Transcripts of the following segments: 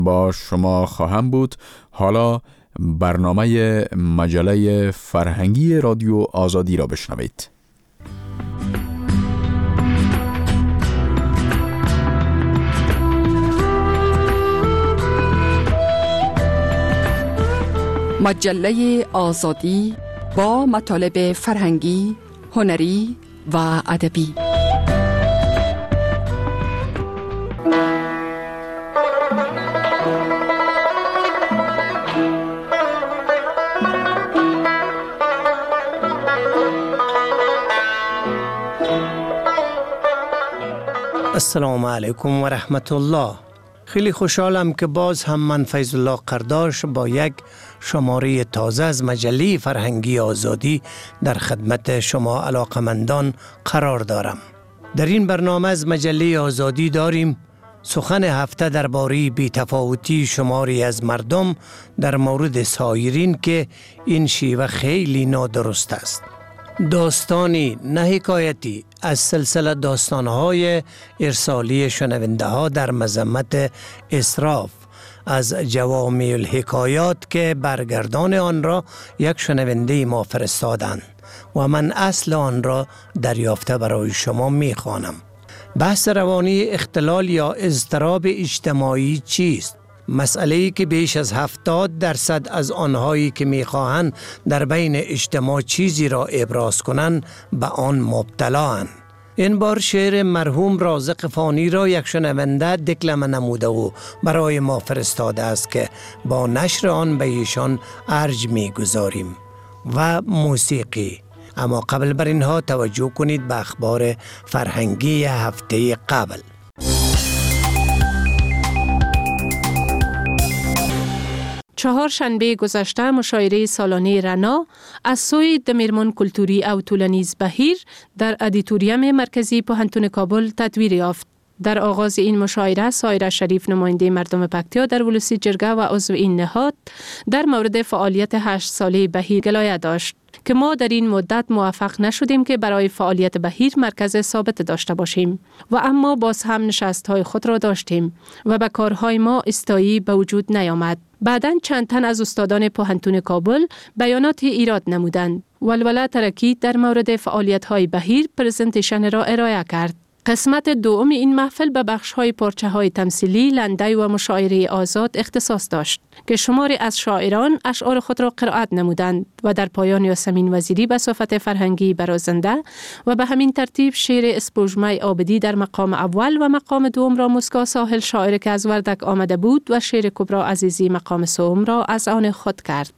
با شما خواهم بود. حالا برنامه مجله فرهنگی رادیو آزادی را بشنوید. مجله آزادی با مطالب فرهنگی، هنری و ادبی. السلام علیکم و رحمت الله. خیلی خوشحالم که باز هم من فیض الله قرداش با یک شماره تازه از مجله فرهنگی آزادی در خدمت شما علاقمندان قرار دارم. در این برنامه از مجله آزادی داریم سخن هفته درباره بی‌تفاوتی شماری از مردم در مورد سایرین که این شیوه خیلی نادرست است. داستانی نه حکایتی از سلسله داستانهای ارسالی شنونده ها در مذمت اسراف از جوامع الحکایات که برگردان آن را یک شنونده ما فرستادند و من اصل آن را دریافته برای شما می خوانم. بحث روانی اختلال یا اضطراب اجتماعی چیست؟ مسئله‌ای که بیش از 70% از آنهایی که می‌خواهند در بین اجتماع چیزی را ابراز کنند به آن مبتلااند. این بار شعر مرحوم رازق فانی را یک شنونده دکلمه نموده و برای ما فرستاده است که با نشر آن به ایشان ارج می‌گذاریم و موسیقی. اما قبل بر اینها توجه کنید به اخبار فرهنگی هفته قبل. چهارشنبه گذشته مشاعره سالانه رنا از سوی دمیرمان کلتوری او طولانیز بهیر در ادیتوریوم مرکزی پوهنتون کابل تدویر یافت. در آغاز این مشاعره سایر شریف نماینده مردم پکتیا در ولسی جرگه و عضو این نهاد در مورد فعالیت 8 ساله بهیر گلایه داشت که ما در این مدت موفق نشدیم که برای فعالیت بهیر مرکز ثابت داشته باشیم و اما باز هم نشست‌های خود را داشتیم و به کارهای ما استایی به وجود نیامد. بعداً چند تن از استادان پوهنتون کابل بیانات ایراد نمودند. ولوله ترکی در مورد فعالیت‌های بهیر پرزنتیشن را ارائه کرد. قسمت دوم این محفل به بخش‌های پارچه‌های تمثیلی، لنده و مشاعره آزاد اختصاص داشت که شماری از شاعران اشعار خود را قرائت نمودند و در پایان یاسمین وزیری به صفت فرهنگی برازنده و به همین ترتیب شعر اسپوژمه عابدی در مقام اول و مقام دوم را مسکا ساحل شاعر که از وردک آمده بود و شعر کبرا عزیزی مقام سوم را از آن خود کرد.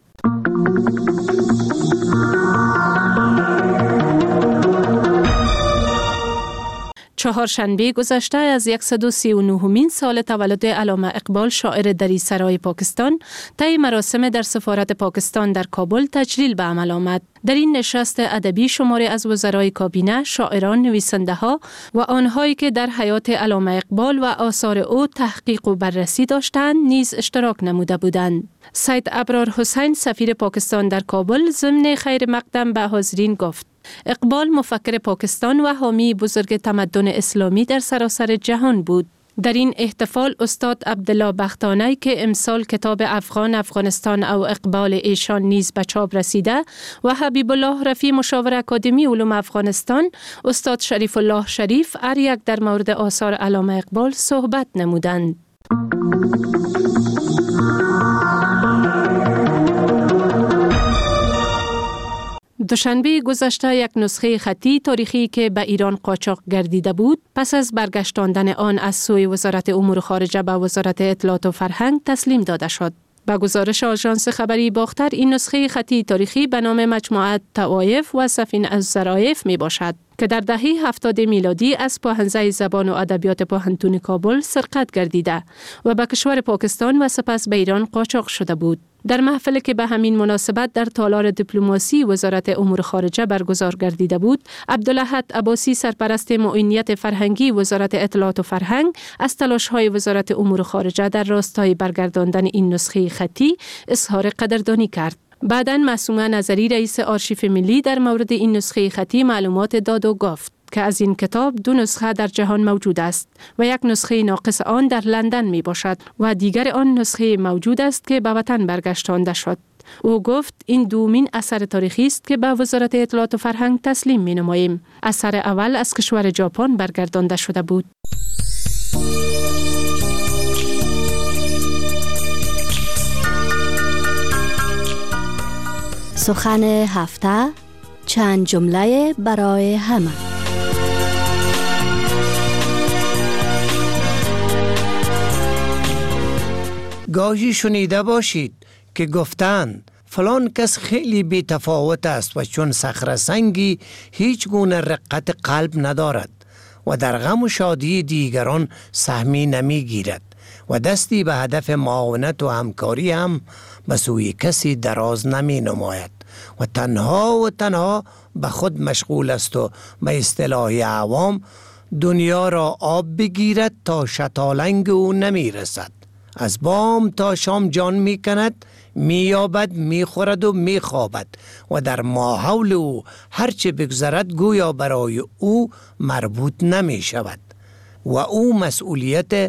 چهارشنبه گذشته از 139مین سال تولد علامه اقبال شاعر دری سرای پاکستان طی مراسم در سفارت پاکستان در کابل تجلیل به عمل آمد. در این نشست ادبی شماری از وزرای کابینه، شاعران، نویسنده ها و آنهایی که در حیات علامه اقبال و آثار او تحقیق و بررسی داشتند نیز اشتراک نموده بودند. سید ابرار حسین سفیر پاکستان در کابل ضمن خیر مقدم به حاضرین گفت: اقبال مفکر پاکستان و حامی بزرگ تمدن اسلامی در سراسر جهان بود. در این احتفال استاد عبدالله بختانی که امسال کتاب افغانستان او اقبال ایشان نیز به چاپ رسیده و حبیب الله رفیع مشاور اکادمی علوم افغانستان، استاد شریف الله شریف هر یک در مورد آثار علامه اقبال صحبت نمودند. دوشنبه گذشته یک نسخه خطی تاریخی که به ایران قاچاق گردیده بود پس از برگشتاندن آن از سوی وزارت امور خارجه به وزارت اطلاعات و فرهنگ تسلیم داده شد. با گزارش آژانس خبری باختر این نسخه خطی تاریخی به نام مجموعه طوایف و سفین الظرایف می باشد که در دهه 70 میلادی از پوهنځی زبان و ادبیات پوهنتون کابل سرقت گردیده و به کشور پاکستان و سپس به ایران قاچاق شده بود. در محفلی که به همین مناسبت در تالار دیپلماسی وزارت امور خارجه برگزار گردیده بود، عبدالاحد عباسی سرپرست معینیت فرهنگی وزارت اطلاعات و فرهنگ از تلاش‌های وزارت امور خارجه در راستای برگرداندن این نسخه خطی اظهار قدردانی کرد. بعداً معصومه نظری رئیس آرشیف ملی در مورد این نسخه خطی معلومات داد و گفت که از این کتاب 2 نسخه در جهان موجود است و یک نسخه ناقص آن در لندن می باشد و دیگر آن نسخه موجود است که به وطن برگشتانده شد. او گفت این دومین اثر تاریخی است که به وزارت اطلاعات و فرهنگ تسلیم می نماییم. اثر اول از کشور ژاپن برگردانده شده بود. سخن هفته، چند جمله برای همه. گاهی شنیده باشید که گفتند فلان کس خیلی بی تفاوت است و چون صخره سنگی هیچ گونه رقت قلب ندارد و در غم و شادی دیگران سهمی نمی گیرد و دستی به هدف معاونت و همکاری هم به سوی کسی دراز نمی نماید و تنها به خود مشغول است و به اصطلاح عوام دنیا را آب بگیرد تا شتالنگ او نمی رسد. از بام تا شام جان می کند، می یابد، می خورد و می خوابد و در ماحول او هرچه بگذرد گویا برای او مربوط نمی شود و او مسئولیت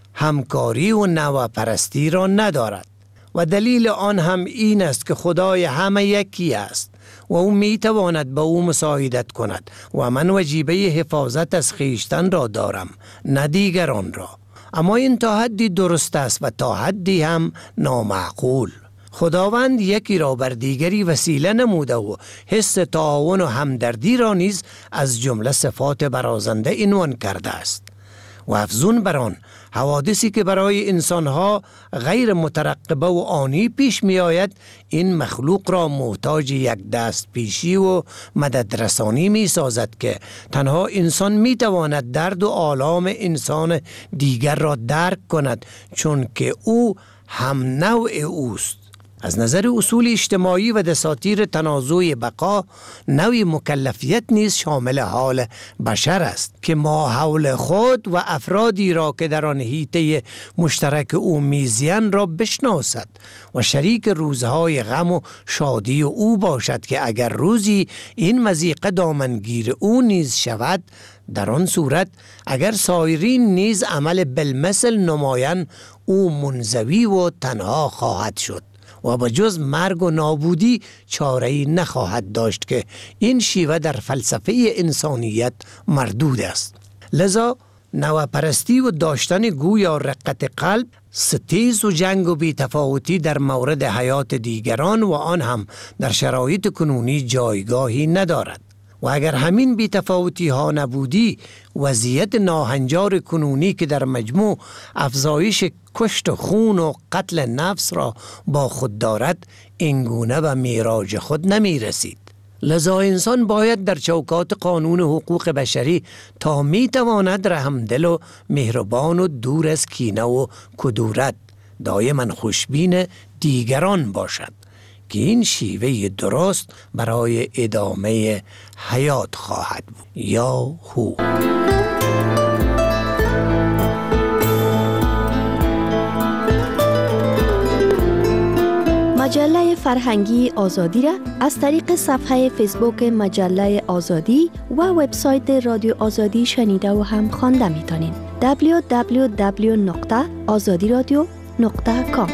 همکاری و نوپرستی را ندارد و دلیل آن هم این است که خدای همه یکی است و او می تواند به او مساعدت کند و من وجیبه حفاظت از خویشتن را دارم نه دیگران را. اما این تا حدی درست است و تا حدی هم نامعقول. خداوند یکی را بر دیگری وسیله نموده و حس تعاون و همدردی را نیز از جمله صفات برازنده عنوان کرده است و افزون بر آن حوادثی که برای انسانها غیر مترقبه و آنی پیش می آید این مخلوق را محتاج یک دست پیشی و مددرسانی می سازد که تنها انسان می تواند درد و آلام انسان دیگر را درک کند چون که او هم نوع اوست. از نظر اصول اجتماعی و دساتیر تنازع بقا نوع مکلفیت نیز شامل حال بشر است که ما حول خود و افرادی را که در آن حیطه مشترک او میزیند را بشناسد و شریک روزهای غم و شادی او باشد که اگر روزی این مضیقه دامنگیر او نیز شود در آن صورت اگر سایرین نیز عمل بالمثل نمایان او منزوی و تنها خواهد شد و با جز مرگ و نابودی چاره‌ای نخواهد داشت که این شیوه در فلسفه انسانیت مردود است. لذا نوپرستی و داشتن گویا رقت قلب ستیز و جنگ و بی‌تفاوتی در مورد حیات دیگران و آن هم در شرایط کنونی جایگاهی ندارد. و اگر همین بی‌تفاوتی ها نبودی وضعیت ناهنجار کنونی که در مجموع افزایش کشت خون و قتل نفس را با خود دارد اینگونه به میراج خود نمی رسید. لذا انسان باید در چوکات قانون حقوق بشری تا می تواند رحمدل و مهربان و دور از کینه و کدورت دایما خوشبین دیگران باشد که این شیوه درست برای ادامه حیات خواهد بود. یا هو. مجله فرهنگی آزادی را از طریق صفحه فیسبوک مجله آزادی و وبسایت رادیو آزادی شنیده و هم خوانده می‌تونین. www.azadiradio.com.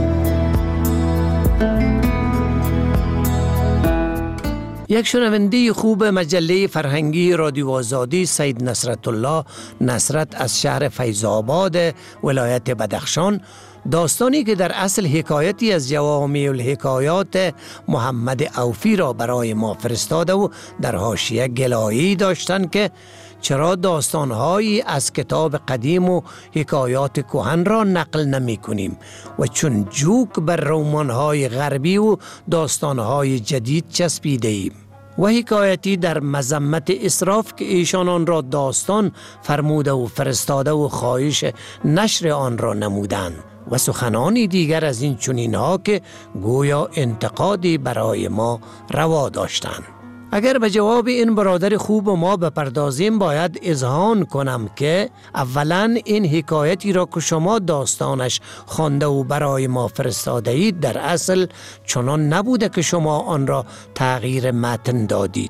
یک شنونده خوب مجله فرهنگی رادیو آزادی سید نصرت الله نصرت از شهر فیض‌آباد ولایت بدخشان داستانی که در اصل حکایتی از جوامع الحکایات محمد اوفی را برای ما فرستاده و در حاشیه گلایی داشتند که چرا داستانهایی از کتاب قدیم و حکایات کهن را نقل نمی کنیم و چون جوک بر رمان‌های غربی و داستانهای جدید چسبیده ایم. و حکایتی در مذمت اسراف که ایشان آن را داستان فرموده و فرستاده و خواهش نشر آن را نمودند و سخنانی دیگر از این چنین‌ها که گویا انتقادی برای ما روا داشتند. اگر به جواب این برادر خوب ما بپردازیم باید اذعان کنم که اولا این حکایتی را که شما داستانش خوانده و برای ما فرستاده اید در اصل چنان نبوده که شما آن را تغییر متن دادید.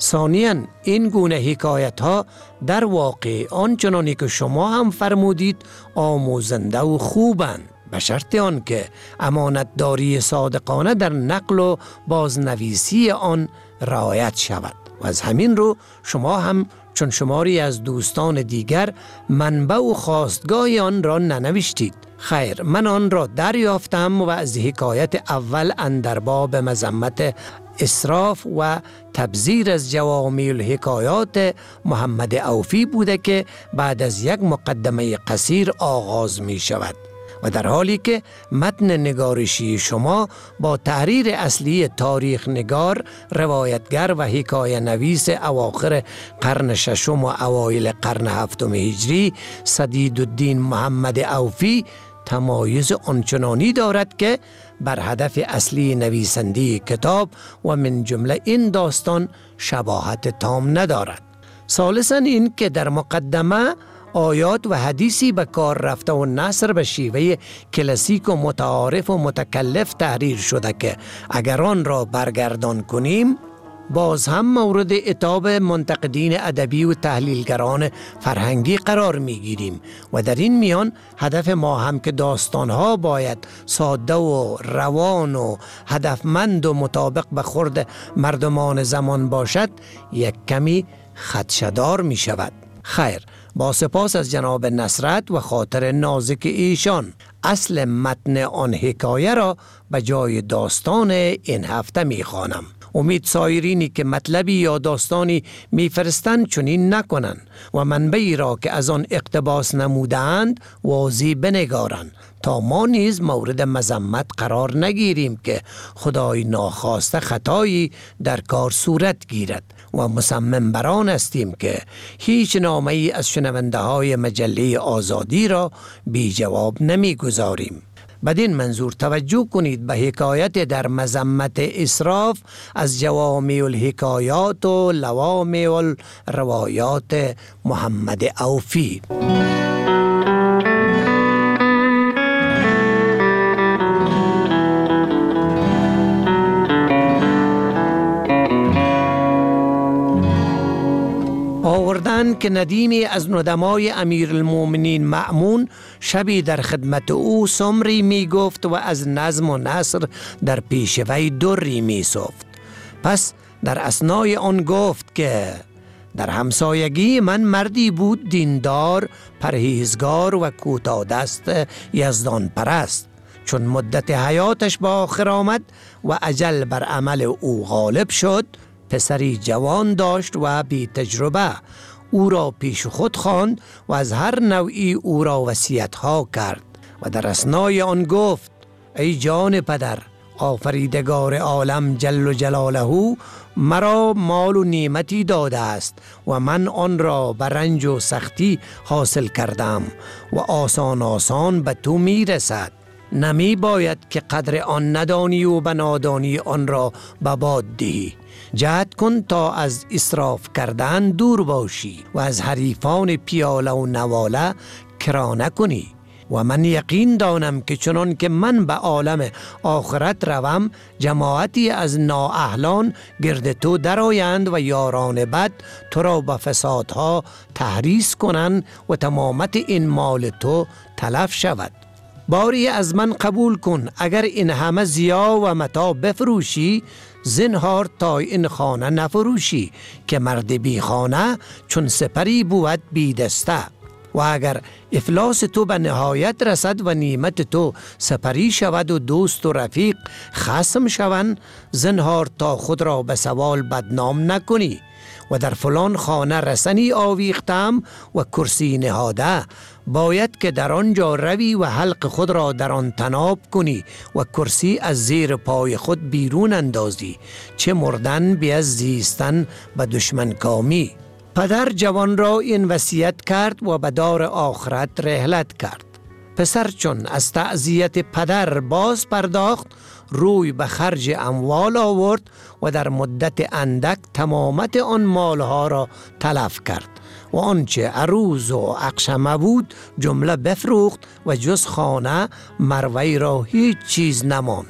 ثانیاً این گونه حکایت ها در واقع آنچنانی که شما هم فرمودید آموزنده و خوبند، به شرط آن که امانتداری صادقانه در نقل و بازنویسی آن رعایت شود. و از همین رو شما هم چون شماری از دوستان دیگر منبع و خواستگاه آن را ننوشتید. خیر، من آن را دریافتم و از حکایت اول اندر باب مذمت اسراف و تبذیر از جوامع الحکایات محمد اوفی بوده که بعد از یک مقدمه قصیر آغاز می شود و در حالی که متن نگارشی شما با تحریر اصلی تاریخ نگار، روایتگر و حکایه نویس اواخر قرن ششم و اوایل قرن هفتم هجری سدیدالدین محمد اوفی تمایز آنچنانی دارد که بر هدف اصلی نویسنده کتاب و من جمله این داستان شباهت تام ندارد. ثالثاً این که در مقدمه آیات و حدیثی به کار رفته و نثر به شیوه کلاسیک و متعارف و متکلف تحریر شده که اگر آن را برگردان کنیم باز هم مورد عتاب منتقدین ادبی و تحلیلگران فرهنگی قرار میگیریم و در این میان هدف ما هم که داستانها باید ساده و روان و هدفمند و مطابق به خورد مردمان زمان باشد یک کمی خدشه‌دار می شود. خیر، با سپاس از جناب نصرت و خاطر نازک ایشان اصل متن آن حکایه را به جای داستان این هفته می خوانم. امید سایرینی که مطلبی یا داستانی میفرستند چنین نکنند و منبعی را که از آن اقتباس نمودند واضح بنگارند تا ما نیز مورد مذمت قرار نگیریم که خدای ناخواسته خطایی در کار صورت گیرد و مصمم بر آن هستیم که هیچ نامه‌ای از شنونده های مجله آزادی را بی جواب نمیگذاریم. بدین منظور توجه کنید به حکایت در مذمت اسراف از جوامع الحکایات و لوامع الروایات محمد اوفی. آوردن که ندیمی از ندمای امیرالمومنین مأمون شبی در خدمت او سمری می گفت و از نظم و نثر در پیش وی دری می سفت. پس در اثنای آن گفت که در همسایگی من مردی بود دیندار، پرهیزگار و کوتاه‌دست یزدان پرست. چون مدت حیاتش با آخر آمد و اجل بر عمل او غالب شد، پسری جوان داشت و بی تجربه. او را پیش خود خواند و از هر نوعی او را وصیت‌ها کرد و در اثنای آن گفت: ای جان پدر، آفریدگار عالم جل جلاله مرا مال و نعمتی داده است و من آن را به رنج و سختی حاصل کردم و آسان آسان به تو می رسد. نمی باید که قدر آن ندانی و به نادانی آن را به باد دهی. جهد کن تا از اسراف کردن دور باشی و از حریفان پیاله و نواله کرانه کنی. و من یقین دانم که چنان که من به عالم آخرت روم، جماعتی از نااهلان گرد تو درآیند و یاران بد تو را به فسادها تحریص کنند و تمامت این مال تو تلف شود. باری از من قبول کن، اگر این همه ضیاع و متاع بفروشی، زنهار تا این خانه نفروشی که مرد بی خانه چون سپری بود بی دسته. و اگر افلاس تو به نهایت رسد و نعمت تو سپری شود و دوست و رفیق خصم شوند، زنهار تا خود را به سوال بدنام نکنی. و در فلان خانه رسنی آویختم و کرسی نهاده، باید که در آنجا روی و حلق خود را در آن تناب کنی و کرسی از زیر پای خود بیرون اندازی، چه مردن بی از زیستن به دشمن کامی. پدر جوان را این وصیت کرد و به دار آخرت رحلت کرد. پسر چون از تعزیت پدر باز پرداخت، روی به خرج اموال آورد و در مدت اندک تمامت آن مالها را تلف کرد و آنچه عروض و اقشمه بود جمله بفروخت و جز خانه مروی را هیچ چیز نماند.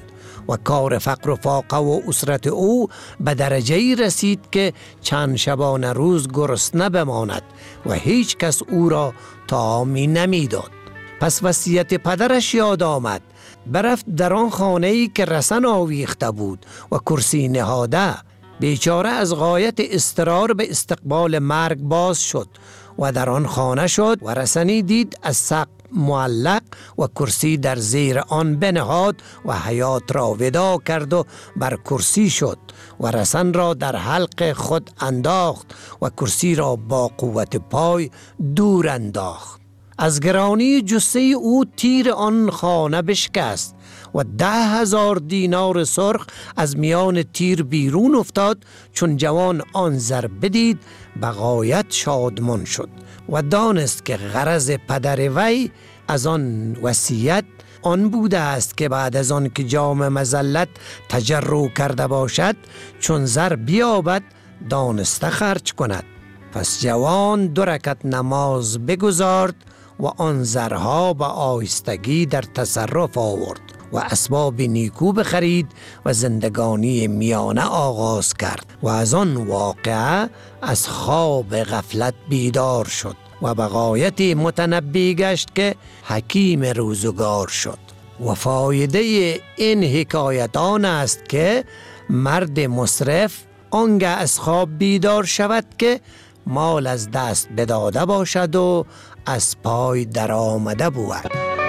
و کار فقر و فاقه و اسرت او به درجه‌ای رسید که چند شبانه روز گرسنه بماند و هیچ کس او را طعامی نمیداد. پس وصیت پدرش یاد آمد. برفت در آن خانه‌ای که رسن آویخته بود و کرسی نهاده. بیچاره از غایت اضطرار به استقبال مرگ باز شد و در آن خانه شد و رسنی دید از سقف معلق و کرسی در زیر آن بنهاد و حیات را ودا کرد و بر کرسی شد و رسن را در حلق خود انداخت و کرسی را با قوت پای دور انداخت. از گرانی جثه او تیر آن خانه بشکست و 10,000 دینار سرخ از میان تیر بیرون افتاد. چون جوان آن ضربه دید به غایت شادمان شد و دانست که غرض پدر وی از آن وصیت آن بوده است که بعد از آن که جام مذلت تجرع کرده باشد چون زر بیابد دانسته خرج کند. پس جوان 2 رکعت نماز بگزارد و آن زرها به آهستگی در تصرف آورد و اسباب نیکو بخرید و زندگانی میانه آغاز کرد و از آن واقعه از خواب غفلت بیدار شد و به غایتی متنبی گشت که حکیم روزگار شد. و فایده این حکایت آن است که مرد مصرف آنگه از خواب بیدار شود که مال از دست بداده باشد و از پای در آمده بود.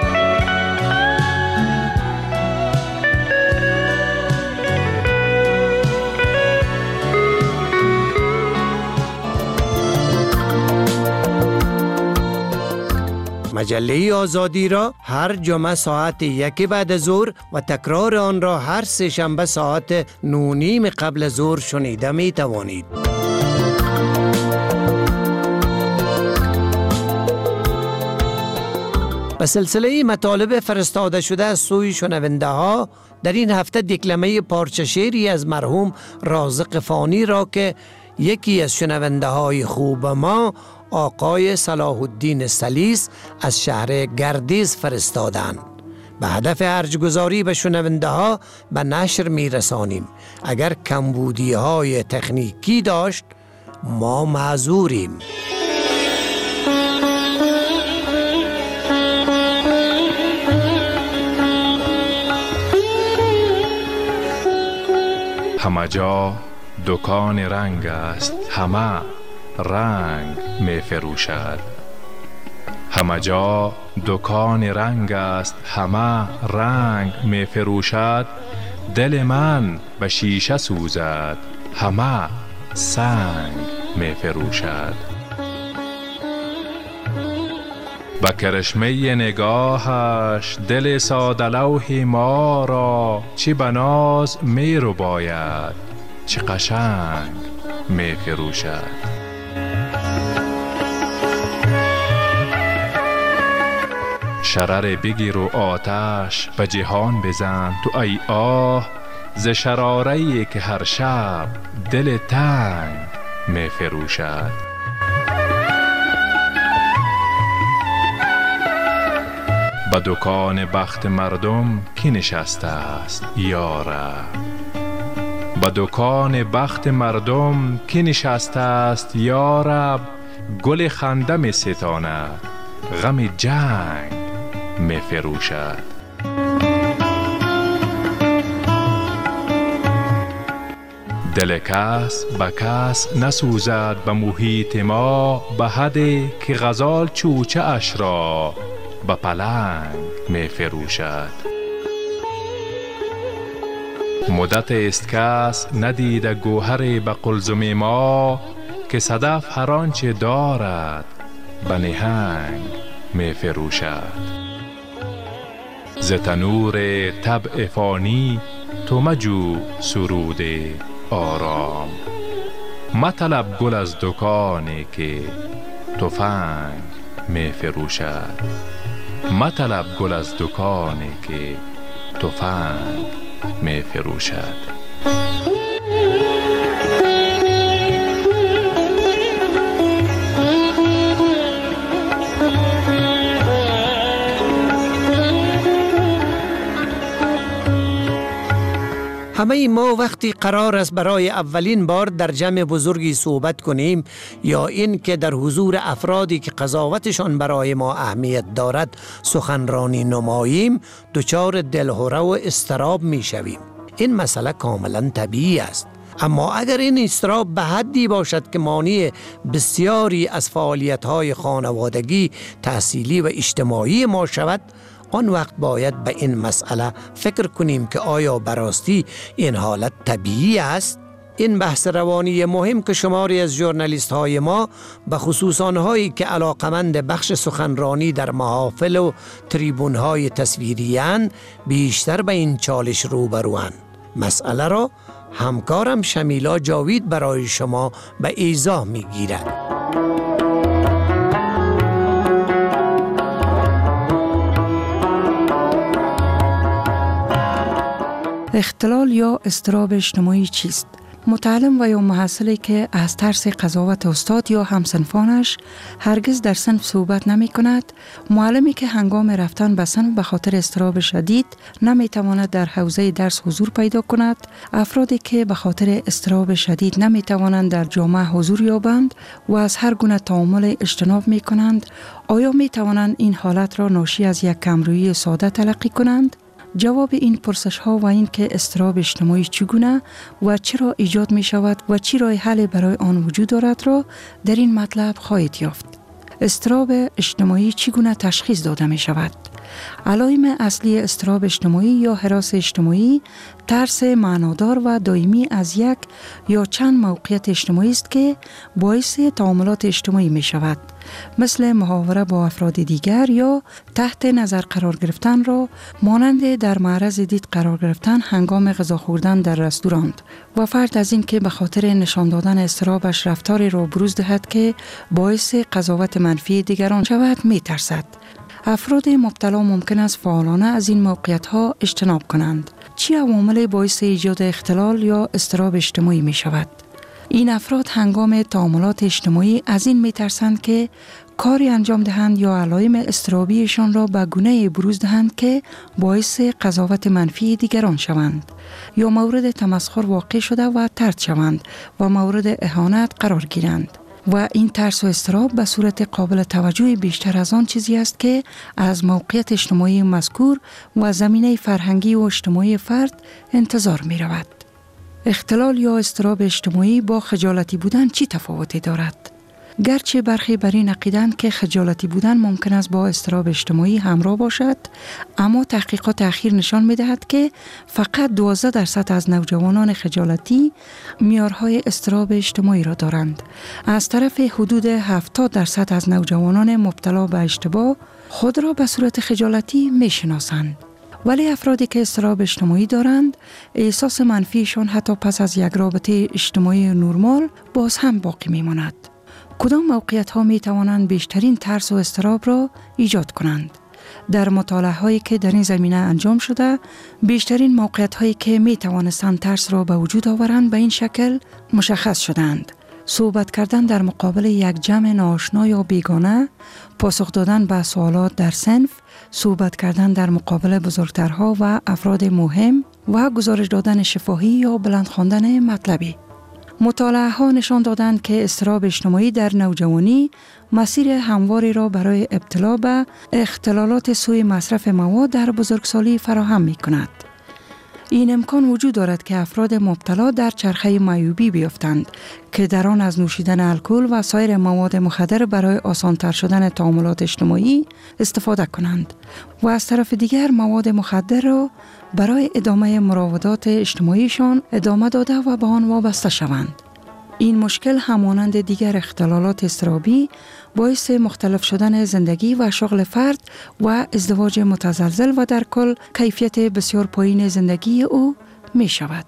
مجله آزادی را هر جمعه ساعت 1 بعد از ظهر و تکرار آن را هر 3 شنبه ساعت 9:30 قبل از ظهر شنیده می توانید. به سلسله مطالب فرستاده شده از سوی شنونده ها در این هفته دکلمه پارچه شعری از مرحوم رازق فانی را که یکی از شنونده های خوب ما آقای صلاح الدین سلیس از شهر گردیز فرستادند. به هدف ارجگذاری به شنونده ها به نشر می رسانیم. اگر کمبودی های تکنیکی داشت ما معذوریم. همه جا دکان رنگ است، همه رنگ می فروشد. همه جا دکان رنگ است، همه رنگ می فروشد. دل من به شیشه سوزد، همه سنگ می فروشد. با کرشمه نگاهش دل ساده لوح ما را چی بناز می رو باید، چی قشنگ می فروشد. شرر بگیر و آتش به جهان بزن تو ای آه، ز شراره‌ای که هر شب دل تنگ می فروشد. به دکان بخت مردم کی نشسته است یارب؟ به دکان بخت مردم کی نشسته است یارب؟ گل خنده می ستاند، غم جنگ می فروشد. دل کس به کس نسوزد به محیط ما، به حدی که غزال چوچه اش را به پلنگ می فروشد. مدت است کس ندیده گوهر به قلزم ما، که صدف هر آنچه دارد به نهنگ می فروشد. ز تنور طبع فانی تو مجو سرود آرام، مطلب گل از دکانی که تفنگ می فروشد. مطلب گل از دکانی که تفنگ می فروشد. همه ما وقتی قرار است برای اولین بار در جمع بزرگی صحبت کنیم یا این که در حضور افرادی که قضاوتشان برای ما اهمیت دارد سخنرانی نماییم، دچار دلهره و اضطراب می شویم. این مسئله کاملا طبیعی است. اما اگر این اضطراب به حدی باشد که مانع بسیاری از فعالیت‌های خانوادگی، تحصیلی و اجتماعی ما شود، آن وقت باید به این مسئله فکر کنیم که آیا براستی این حالت طبیعی است؟ این بحث روانی مهم که شماری از ژورنالیست های ما به خصوص آنهایی که علاقمند بخش سخنرانی در محافل و تریبون های تصویری اند، بیشتر به این چالش روبروند. مسئله را همکارم شمیلا جاوید برای شما به ایضاح می گیرد. اختلال یا اضطراب اجتماعی چیست؟ متعلم و یا محصلی که از ترس قضاوت استاد یا همسنفانش هرگز در صنف صحبت نمی کند، معلمی که هنگام رفتن به صنف به خاطر اضطراب شدید نمی تواند در حوزه درس حضور پیدا کند، افرادی که به خاطر اضطراب شدید نمی توانند در جامعه حضور یابند و از هر گونه تعامل اجتناب می کنند، آیا می توانند این حالت را ناشی از یک کمرویی ساده تلقی کنند؟ جواب این پرسش ها و این که اضطراب اجتماعی چگونه و چرا ایجاد می شود و چی راه حل برای آن وجود دارد را در این مطلب خواهید یافت. اضطراب اجتماعی چگونه تشخیص داده می شود؟ علائم اصلی اضطراب اجتماعی یا هراس اجتماعی ترس معنادار و دائمی از یک یا چند موقعیت اجتماعی است که باعث تعاملات اجتماعی می شود، مثل محاوره با افراد دیگر یا تحت نظر قرار گرفتن را مانند در معرض دید قرار گرفتن هنگام غذا خوردن در رستوران و فرد از این که به خاطر نشان دادن اضطرابش رفتاری را بروز دهد که باعث قضاوت منفی دیگران شود می ترسد. افراد مبتلا ممکن است فعالانه از این موقعیت‌ها اجتناب کنند. چه عوامل باعث ایجاد اختلال یا اضطراب اجتماعی می شود؟ این افراد هنگام تعاملات اجتماعی از این می ترسند که کاری انجام دهند یا علائم اضطرابیشان را به گونه‌ای بروز دهند که باعث قضاوت منفی دیگران شوند یا مورد تمسخر واقع شده و طرد شوند و مورد اهانت قرار گیرند. و این ترس و اضطراب به صورت قابل توجه بیشتر از آن چیزی است که از موقعیت اجتماعی مذکور و زمینه فرهنگی و اجتماعی فرد انتظار می رود. اختلال یا اضطراب اجتماعی با خجالتی بودن چی تفاوتی دارد؟ گرچه برخی بر این عقیدند که خجالتی بودن ممکن است با اضطراب اجتماعی همراه باشد، اما تحقیقات اخیر نشان می‌دهد که فقط 12% از نوجوانان خجالتی معیارهای اضطراب اجتماعی را دارند. از طرف حدود 70% از نوجوانان مبتلا به اشتباه خود را به صورت خجالتی می‌شناسند. ولی افرادی که اضطراب اجتماعی دارند، احساس منفیشان حتی پس از یک رابطه اجتماعی نرمال باز هم باقی می‌ماند. کدام موقعیت ها می توانند بیشترین ترس و اضطراب را ایجاد کنند؟ در مطالعه هایی که در این زمینه انجام شده، بیشترین موقعیت هایی که می توانستند ترس را به وجود آورند به این شکل مشخص شدند: صحبت کردن در مقابل یک جمع ناآشنا یا بیگانه، پاسخ دادن به سوالات در صنف، صحبت کردن در مقابل بزرگترها و افراد مهم و گزارش دادن شفاهی یا بلند خواندن مطلبی. مطالعه ها نشان دادند که اضطراب اجتماعی در نوجوانی مسیر همواری را برای ابتلا به اختلالات سوء مصرف مواد در بزرگسالی فراهم می کند. این امکان وجود دارد که افراد مبتلا در چرخه معیوبی بیفتند که در آن از نوشیدن الکل و سایر مواد مخدر برای آسان‌تر شدن تعاملات اجتماعی استفاده کنند و از طرف دیگر مواد مخدر را برای ادامه مراودات اجتماعیشان ادامه داده و به آن وابسته شوند. این مشکل همانند دیگر اختلالات اضطرابی باعث مختلف شدن زندگی و شغل فرد و ازدواج متزلزل و در کل کیفیت بسیار پایین زندگی او می شود.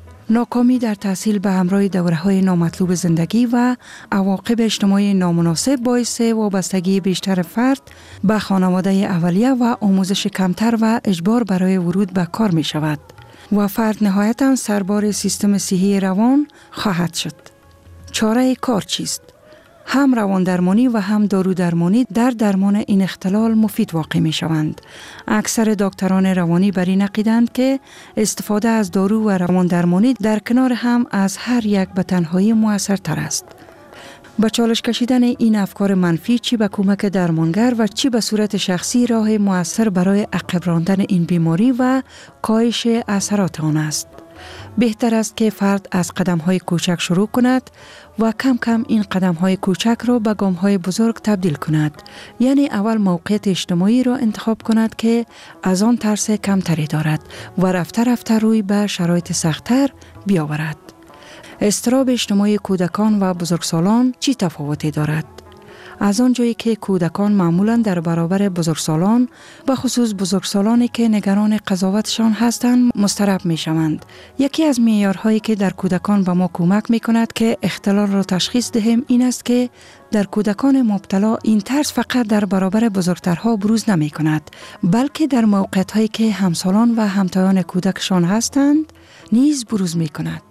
ناکامی در تحصیل به همراه دوره‌های نامطلوب زندگی و عواقب اجتماعی نامناسب باعث وابستگی بیشتر فرد به خانواده اولیه و آموزش کمتر و اجبار برای ورود به کار می شود و فرد نهایتاً سربار سیستم صحی روان خواهد شد. چاره کار چیست؟ هم روان درمانی و هم دارو درمانی در درمان این اختلال مفید واقع می شوند. اکثر دکتران روانی بر این عقیدند که استفاده از دارو و روان درمانی در کنار هم از هر یک به تنهایی مؤثرتر است. با چالش کشیدن این افکار منفی چی به کمک درمانگر و چی به صورت شخصی راه مؤثر برای عقب راندن این بیماری و کاهش اثرات آن است. بهتر است که فرد از قدم‌های کوچک شروع کند و کم کم این قدم‌های کوچک را به گام‌های بزرگ تبدیل کند. یعنی اول موقعیت اجتماعی را انتخاب کند که از آن ترس کمتری دارد و رفته رفته روی به شرایط سخت‌تر بیاورد. اضطراب اجتماعی کودکان و بزرگسالان چی تفاوتی دارد؟ از آنجایی که کودکان معمولاً در برابر بزرگسالان و خصوص بزرگسالانی که نگران قضاوتشان هستند مضطرب می شوند. یکی از معیارهایی که در کودکان به ما کمک می کند که اختلال را تشخیص دهیم این است که در کودکان مبتلا این ترس فقط در برابر بزرگترها بروز نمی کند، بلکه در موقعیت‌هایی که همسالان و همتایان کودکشان هستند نیز بروز می کند.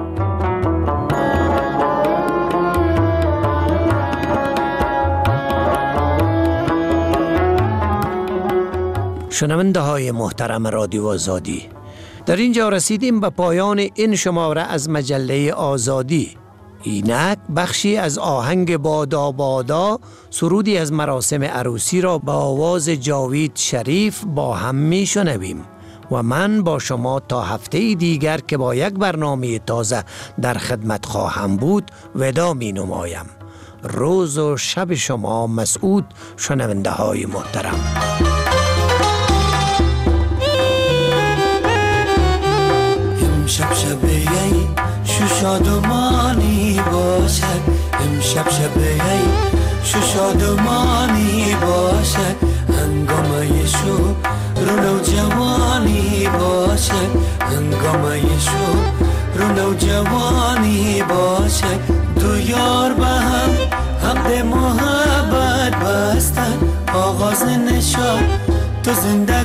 شنونده های محترم رادیو آزادی، در اینجا رسیدیم به پایان این شماره از مجله آزادی. اینک بخشی از آهنگ بادا بادا، سرودی از مراسم عروسی را با آواز جاوید شریف با هم می شنویم و من با شما تا هفته دیگر که با یک برنامه تازه در خدمت خواهم بود ودا می نمایم. روز و شب شما مسعود، شنونده های محترم. امشب شبیه شادمانی باشد، امشب شبیه شادمانی باشد، هنگامه شو رو جوانی باشد، هنگامه شو رو جوانی باشد. دو یار به هم حق محبت بستن، آغاز نشان تو زنده